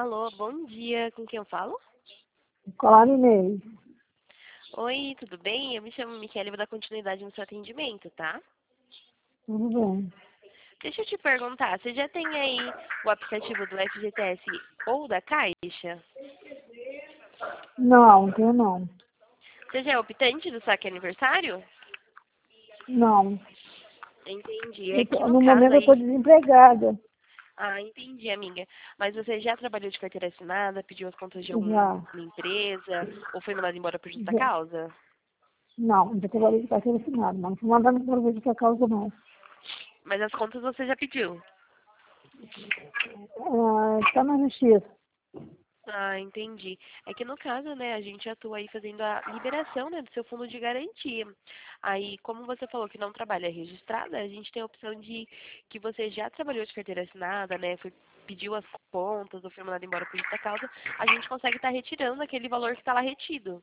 Alô, bom dia. Com quem eu falo? Olá, Inês. Oi, tudo bem? Eu me chamo Michele e vou dar continuidade no seu atendimento, tá? Tudo bem? Deixa eu te perguntar, você já tem aí o aplicativo do FGTS ou da Caixa? Não, tenho não. Você já é optante do saque aniversário? Não. Entendi. É que no No caso momento eu estou aí... desempregada. Ah, entendi, amiga. Mas você já trabalhou de carteira assinada, pediu as contas de alguma Já. empresa ou foi mandado embora por justa já. causa? Não, já trabalhei de carteira assinada, mas não mandando por vez que a causa não. Mas as contas você já pediu? Está na justiça. Ah, entendi. É que no caso, né, a gente atua aí fazendo a liberação, né, do seu fundo de garantia. Aí, como você falou que não trabalha registrada, a gente tem a opção de que você já trabalhou de carteira assinada, né, pediu as contas ou foi mandado embora por justa causa, a gente consegue estar retirando aquele valor que está lá retido.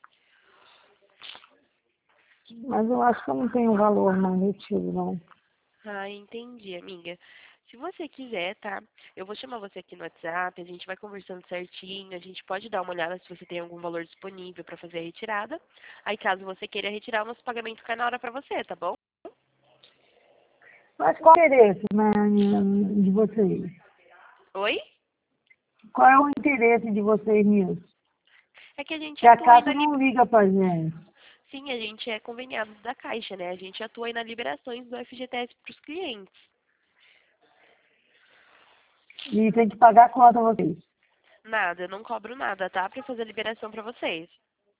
Mas eu acho que eu não tenho valor não retido, não. Ah, entendi, amiga. Se você quiser, tá? Eu vou chamar você aqui no WhatsApp, a gente vai conversando certinho, a gente pode dar uma olhada se você tem algum valor disponível para fazer a retirada. Aí, caso você queira retirar, o nosso pagamento cai na hora para você, tá bom? Mas qual é o interesse, né, de vocês? Oi? Qual é o interesse de vocês nisso? É que a gente Que a atua aí Caixa na não liga pra gente. Sim, a gente é conveniado da Caixa, né? A gente atua aí na liberações do FGTS para os clientes. E tem que pagar quanto a vocês? Nada, eu não cobro nada, tá? Para fazer a liberação para vocês.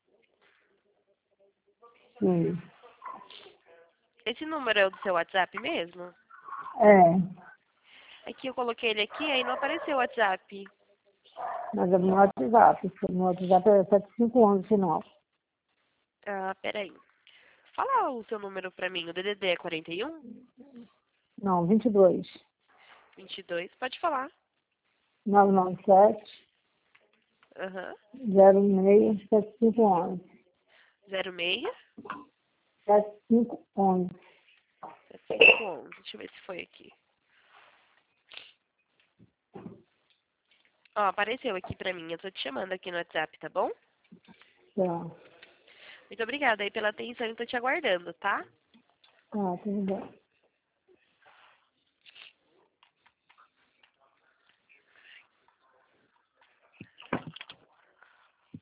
Sim. Esse número é o do seu WhatsApp mesmo? É, É que eu coloquei ele aqui, aí não apareceu o WhatsApp. mas é no WhatsApp. No WhatsApp é 7511 final. Ah, peraí. Fala o seu número pra mim. O DDD é 41? Não, 22. 22? Pode falar. 997 Aham. 06 7511. 06 7511. 7511. Deixa eu ver se foi aqui. Ó, apareceu aqui pra mim. Eu tô te chamando aqui no WhatsApp, tá bom? Tá, Muito obrigada aí pela atenção e tô te aguardando, tá? tá, tudo bem.